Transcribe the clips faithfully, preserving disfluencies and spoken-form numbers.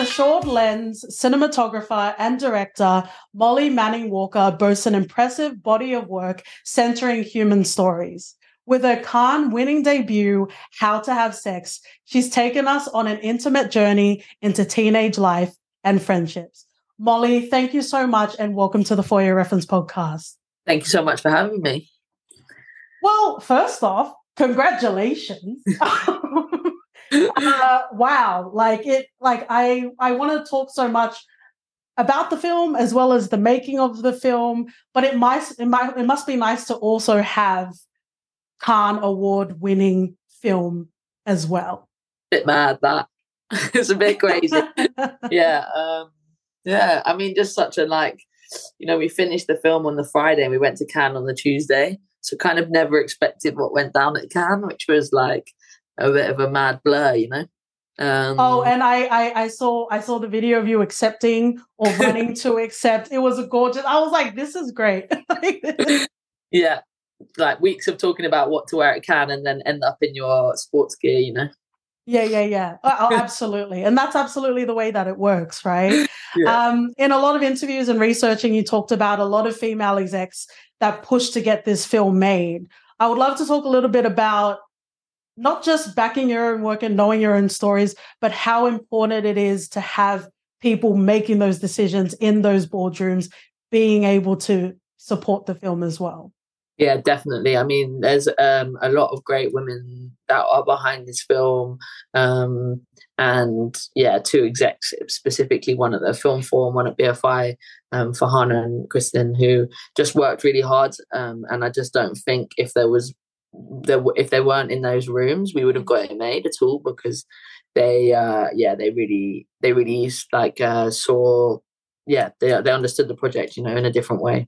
assured lens cinematographer and director, Molly Manning Walker boasts an impressive body of work centering human stories. With her Cannes-winning debut, How to Have Sex, she's taken us on an intimate journey into teenage life and friendships. Molly, thank you so much and welcome to the For Your Reference podcast. Thank you so much for having me. Well, first off, congratulations. uh, wow. Like it, like I, I want to talk so much about the film as well as the making of the film, but it might, it might, it must be nice to also have Cannes award winning film as well. Bit mad that it's a bit crazy. yeah. Um, yeah. I mean, just such a like, you know, we finished the film on the Friday and we went to Cannes on the Tuesday. So kind of never expected what went down at Cannes, which was like a bit of a mad blur, you know. Um, oh, and I, I, I saw, I saw the video of you accepting or running to accept. It was a gorgeous. I was like, this is great. yeah, like weeks of talking about what to wear at Cannes, and then end up in your sports gear, you know. Yeah, yeah, yeah. Oh, absolutely, and that's absolutely the way that it works, right? yeah. Um, in a lot of interviews and researching, you talked about a lot of female execs that pushed to get this film made. I would love to talk a little bit about not just backing your own work and knowing your own stories, but how important it is to have people making those decisions in those boardrooms, being able to support the film as well. Yeah, definitely. I mean, there's um, a lot of great women that are behind this film. Um, and yeah, two execs, specifically one at the Film Forum, one at B F I, um, Farhana and Kristen, who just worked really hard. Um, and I just don't think if there was, there, if they weren't in those rooms, we would have got it made at all, because they, uh, yeah, they really, they really like uh, saw, yeah, they they understood the project, you know, in a different way.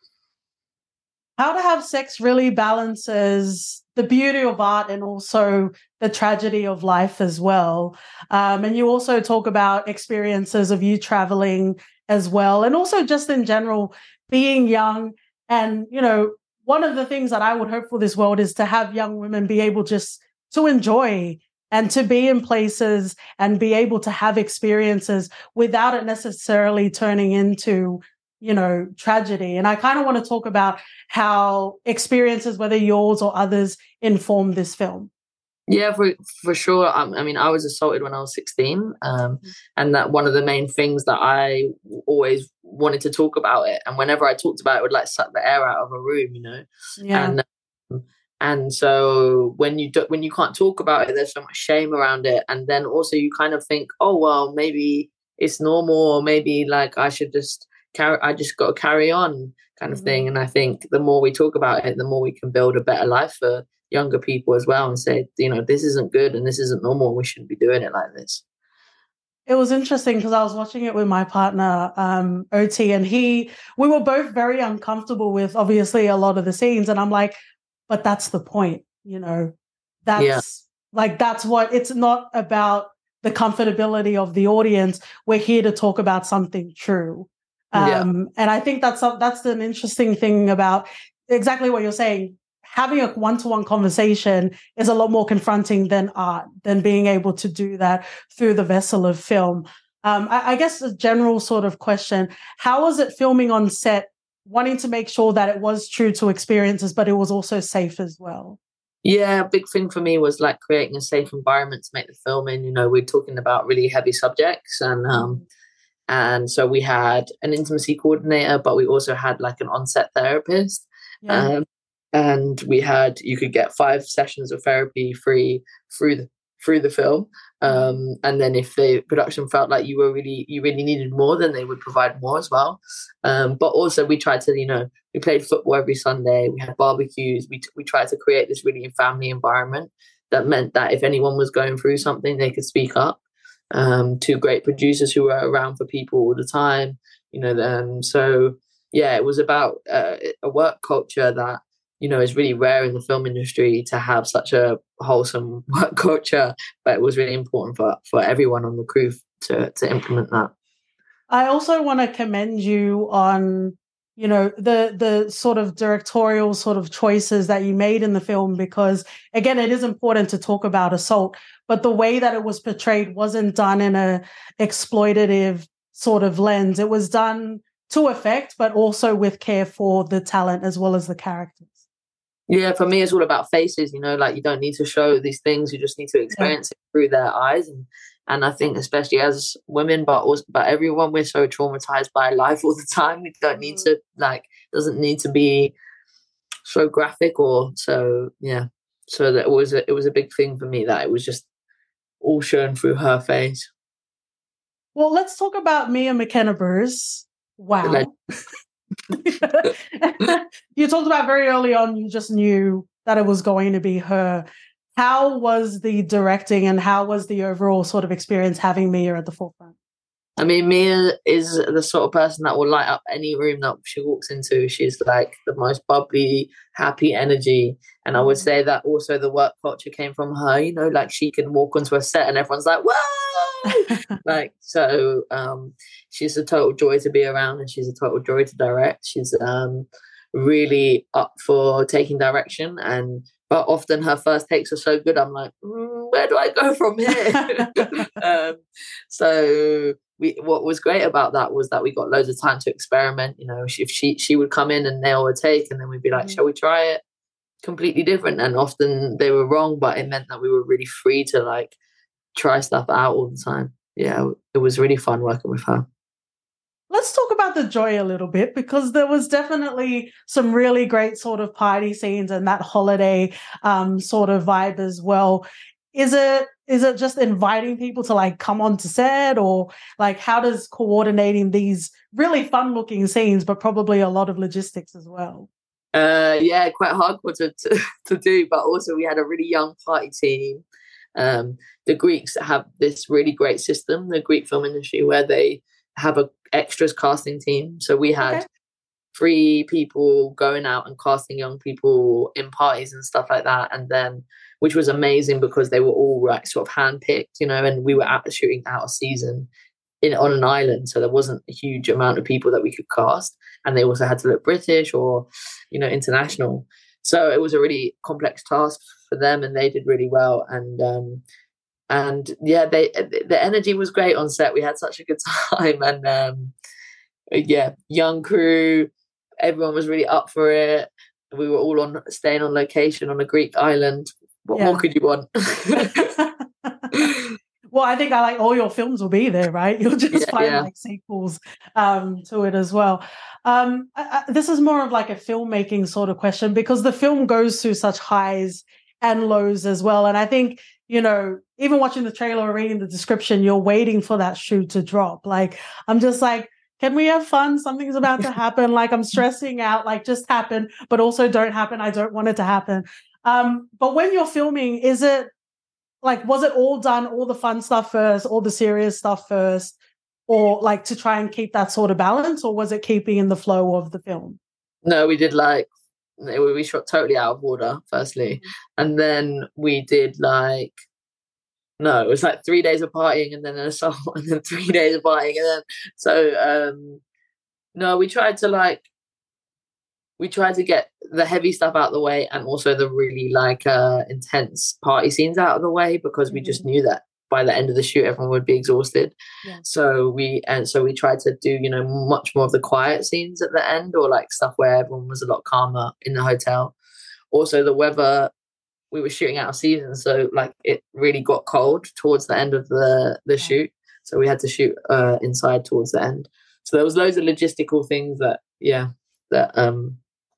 How to Have Sex really balances the beauty of art and also the tragedy of life as well. Um, and you also talk about experiences of you traveling as well, and also just in general, being young. And, you know, one of the things that I would hope for this world is to have young women be able just to enjoy and to be in places and be able to have experiences without it necessarily turning into, you know, tragedy. And I kind of want to talk about how experiences, whether yours or others, inform this film. Yeah, for for sure. Um, I mean, I was assaulted when I was sixteen, um, and that one of the main things that I always wanted to talk about it. And whenever I talked about it, it would like suck the air out of a room, you know. Yeah. And um, and so when you do, when you can't talk about it, there's so much shame around it. And then also you kind of think, oh well, maybe it's normal, or maybe like I should just carry. I just got to carry on, kind of Mm-hmm. thing. And I think the more we talk about it, the more we can build a better life for younger people as well, and say, you know, this isn't good and this isn't normal. We shouldn't be doing it like this. It was interesting because I was watching it with my partner, um, O T, and he, we were both very uncomfortable with obviously a lot of the scenes. And I'm like, but that's the point, you know, that's Yeah. like, that's what it's not about the comfortability of the audience. We're here to talk about something true. Um, Yeah. And I think that's, that's an interesting thing about exactly what you're saying. Having a one-to-one conversation is a lot more confronting than art, than being able to do that through the vessel of film. Um, I, I guess a general sort of question, how was it filming on set, wanting to make sure that it was true to experiences, but it was also safe as well? Yeah, a big thing for me was like creating a safe environment to make the film in. You know, we're talking about really heavy subjects, and um, mm. and so we had an intimacy coordinator, but we also had like an on-set therapist. Yeah. Um, and we had, you could get five sessions of therapy free through the through the film. Um, and then if the production felt like you were really, you really needed more, then they would provide more as well. Um, but also we tried to, you know, we played football every Sunday. We had barbecues. We, we tried to create this really family environment that meant that if anyone was going through something, they could speak up. Um, two great producers who were around for people all the time, you know, um, so yeah, it was about uh, a work culture that, you know, it's really rare in the film industry to have such a wholesome work culture, but it was really important for, for everyone on the crew to, to implement that. I also want to commend you on you know, the the sort of directorial sort of choices that you made in the film, because again, it is important to talk about assault, but the way that it was portrayed wasn't done in a exploitative sort of lens. It was done to effect, but also with care for the talent as well as the characters. Yeah, for me, it's all about faces, you know, like you don't need to show these things. You just need to experience yeah. it through their eyes. And and I think especially as women, but also, but everyone, we're so traumatized by life all the time. We don't need to, like, doesn't need to be so graphic or so, yeah. So that it was a, it was a big thing for me that it was just all shown through her face. Well, let's talk about Mia McKenna Bruce. Wow. You talked about very early on, you just knew that it was going to be her. How was the directing and how was the overall sort of experience having Mia at the forefront? I mean, Mia is the sort of person that will light up any room that she walks into. She's like the most bubbly, happy energy. And I would say that also the work culture came from her, you know, like she can walk onto a set and everyone's like, whoa! Like, so um, she's a total joy to be around and she's a total joy to direct. She's um, really up for taking direction, and but often her first takes are so good, I'm like, mm, where do I go from here? um, so we, what was great about that was that we got loads of time to experiment. You know, if she she would come in and nail a take, and then we'd be like, mm-hmm. shall we try it? Completely different, and often they were wrong, but it meant that we were really free to like try stuff out all the time. Yeah, it was really fun working with her. Let's talk about the joy a little bit, because there was definitely some really great sort of party scenes and that holiday um, sort of vibe as well. Is it is it just inviting people to like come on to set, or like how does coordinating these really fun looking scenes, but probably a lot of logistics as well? Uh, yeah, quite hardcore to, to, to do, but also we had a really young party team. Um, the Greeks have this really great system, the Greek film industry, where they have a extras casting team. So we had okay. three people going out and casting young people in parties and stuff like that. And then, which was amazing because they were all like sort of handpicked, you know, and we were out shooting out of season in on an island. So there wasn't a huge amount of people that we could cast. And they also had to look British or, you know, international. So it was a really complex task for them, and they did really well. And, um, and yeah, they the energy was great on set. We had such a good time, and um, yeah, young crew, everyone was really up for it. We were all on staying on location on a Greek island. What yeah. more could you want? Well, I think I like all your films will be there, right? You'll just yeah, find yeah. like sequels um, to it as well. Um, I, I, this is more of like a filmmaking sort of question, because the film goes through such highs and lows as well. And I think, you know, even watching the trailer or reading the description, you're waiting for that shoe to drop. Like, I'm just like, can we have fun? Something's about to happen. Like, I'm stressing out, like just happen, but also don't happen. I don't want it to happen. Um, but when you're filming, is it like, was it all done, all the fun stuff first, all the serious stuff first, or like to try and keep that sort of balance, or was it keeping in the flow of the film? No, we did like, we shot totally out of order, firstly. And then we did like, no, it was like three days of partying and then an assault and then three days of partying. And then, so, um, no, we tried to like, we tried to get the heavy stuff out of the way and also the really like uh, intense party scenes out of the way, because we mm-hmm. just knew that by the end of the shoot, everyone would be exhausted. Yeah. So we, and so we tried to do, you know, much more of the quiet scenes at the end, or like stuff where everyone was a lot calmer in the hotel. Also the weather, we were shooting out of season. So like it really got cold towards the end of the, the yeah. shoot. So we had to shoot uh, inside towards the end. So there was loads of logistical things that, yeah, that um,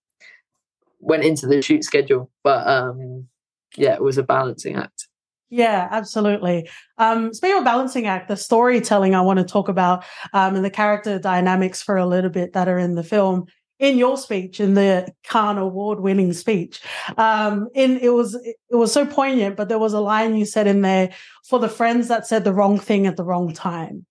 went into the shoot schedule. But um, yeah, it was a balancing act. Yeah, absolutely. Um, speaking of balancing act, the storytelling I want to talk about um, and the character dynamics for a little bit that are in the film. In your speech, in the Cannes award-winning speech, um, in it was it was so poignant. But there was a line you said in there, for the friends that said the wrong thing at the wrong time.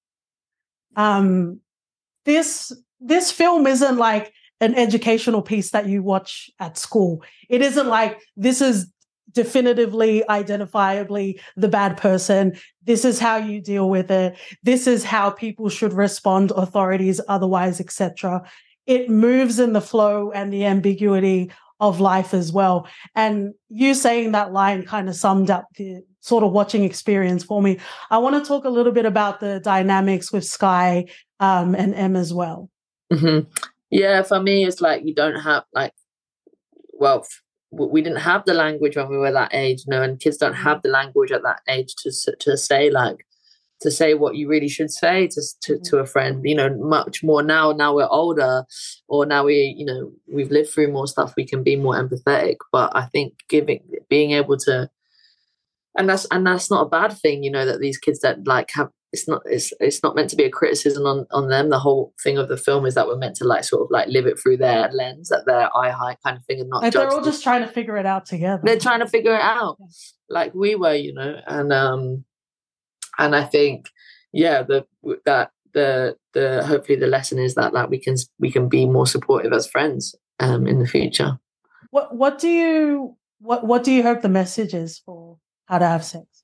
Um, this this film isn't like an educational piece that you watch at school. It isn't like this is definitively, identifiably the bad person. This is how you deal with it. This is how people should respond, authorities, otherwise, et cetera. it moves in the flow and the ambiguity of life as well. And you saying that line kind of summed up the sort of watching experience for me. I want to talk a little bit about the dynamics with Sky um, and Em as well. Mm-hmm. Yeah, for me, it's like you don't have like, well, we didn't have the language when we were that age, you know, and kids don't have the language at that age to to say like, to say what you really should say to, to to a friend, you know, much more now. Now we're older, or now we, you know, we've lived through more stuff. We can be more empathetic. But I think giving, being able to, and that's and that's not a bad thing, you know, that these kids that like have. It's not. It's it's not meant to be a criticism on, on them. The whole thing of the film is that we're meant to like sort of like live it through their lens, at their eye high kind of thing, and not. Like judge they're all them. just trying to figure it out together. They're trying to figure it out, like we were, you know, and um, and I think, yeah, the that the the hopefully the lesson is that like we can we can be more supportive as friends um in the future. What what do you what what do you hope the message is for How to Have Sex?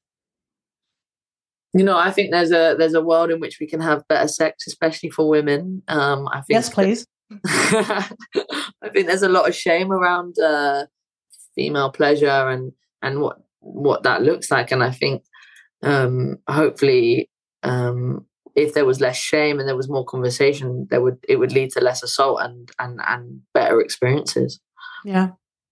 You know, I think there's a there's a world in which we can have better sex, especially for women. Um, I think yes, please. I think there's a lot of shame around uh, female pleasure and and what what that looks like, and I think um, hopefully, um, if there was less shame and there was more conversation, there would it would lead to less assault and and and better experiences. Yeah,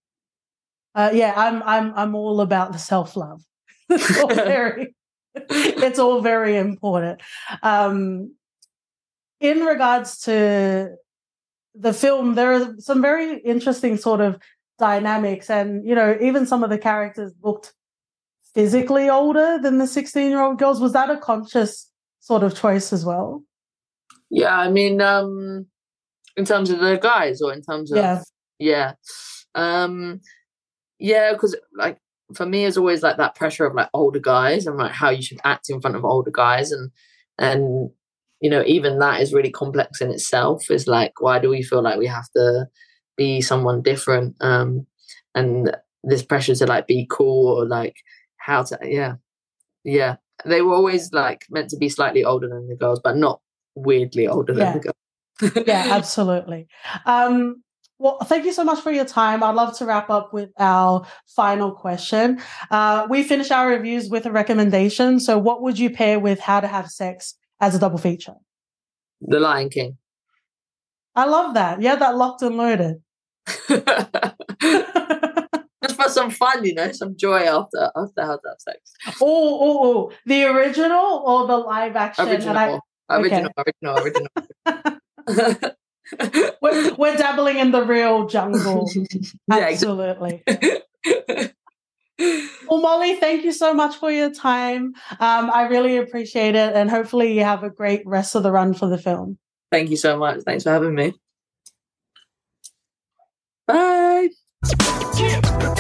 uh, yeah. I'm I'm I'm all about the self love. It's all very. It's all very important. Um, in regards to the film, there are some very interesting sort of dynamics, and you know, even some of the characters looked physically older than the sixteen-year-old girls. Was that a conscious sort of choice as well? Yeah, I mean, um, in terms of the guys, or in terms of yeah, yeah, um, yeah, because like. For me, it's always like that pressure of like older guys and like how you should act in front of older guys, and and you know, even that is really complex in itself. Is like, why do we feel like we have to be someone different? Um, and this pressure to like be cool, or like how to yeah, yeah. They were always like meant to be slightly older than the girls, but not weirdly older yeah. than the girls. Yeah, absolutely. Um, Well, thank you so much for your time. I'd love to wrap up with our final question. Uh, we finish our reviews with a recommendation. So what would you pair with How to Have Sex as a double feature? The Lion King. I love that. Yeah, that locked and loaded. Just for some fun, you know, some joy after after How to Have Sex. Oh, oh, oh. The original or the live action? Original, and I, original, okay. original, original. we're, we're dabbling in the real jungle. Yeah, absolutely. Well, Molly, thank you so much for your time. Um, I really appreciate it, and hopefully you have a great rest of the run for the film. Thank you so much. Thanks for having me. Bye.